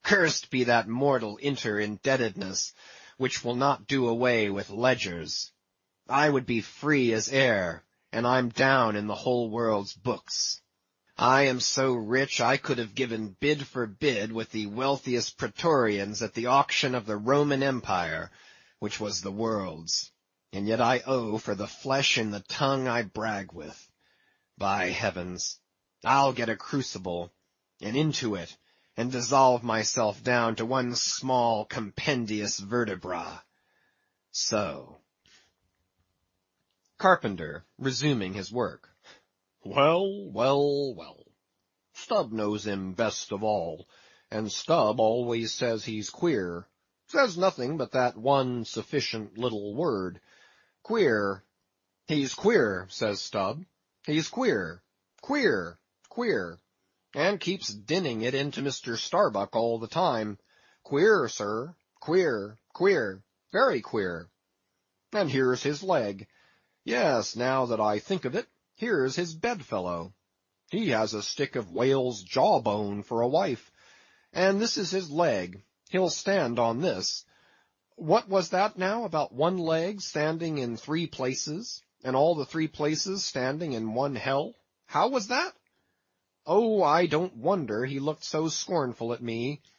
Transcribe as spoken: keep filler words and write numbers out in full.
Cursed be that mortal inter-indebtedness, which will not do away with ledgers. I would be free as air, and I'm down in the whole world's books. I am so rich I could have given bid for bid with the wealthiest praetorians at the auction of the Roman Empire, which was the world's, and yet I owe for the flesh in the tongue I brag with. By heavens, I'll get a crucible, and into it, and dissolve myself down to one small compendious vertebra. So. Carpenter, resuming his work. Well, well, well. Stubb knows him best of all, and Stubb always says he's queer. Says nothing but that one sufficient little word. Queer. He's queer, says Stubb. He's queer. Queer. Queer. And keeps dinning it into Mister Starbuck all the time. Queer, sir. Queer. Queer. Very queer. And here's his leg. Yes, now that I think of it, here's his bedfellow. He has a stick of whale's jawbone for a wife. And this is his leg. He'll stand on this. What was that now about one leg standing in three places, and all the three places standing in one hell? How was that? Oh, I don't wonder he looked so scornful at me.